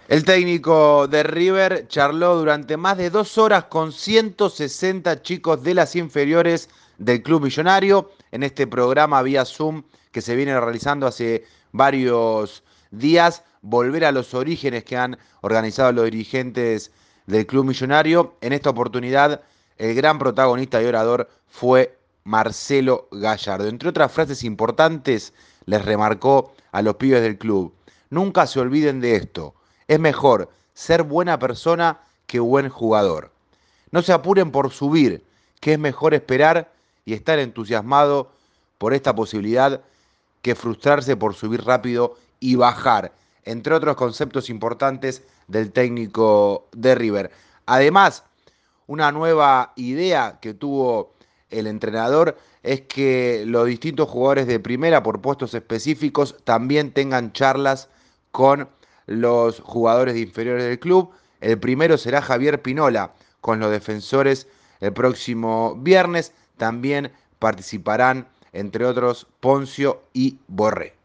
El técnico de River charló durante más de 2 horas con 160 chicos de las inferiores del Club Millonario en este programa vía Zoom que se viene realizando hace varios días. Volver a los orígenes que han organizado los dirigentes del Club Millonario. En esta oportunidad, el gran protagonista y orador fue Marcelo Gallardo. Entre otras frases importantes, les remarcó a los pibes del club: nunca se olviden de esto. Es mejor ser buena persona que buen jugador. No se apuren por subir, que es mejor esperar y estar entusiasmado por esta posibilidad que frustrarse por subir rápido y bajar, entre otros conceptos importantes del técnico de River. Además, una nueva idea que tuvo el entrenador es que los distintos jugadores de primera por puestos específicos también tengan charlas con los jugadores de inferiores del club. El primero será Javier Pinola con los defensores el próximo viernes. También participarán, entre otros, Poncio y Borré.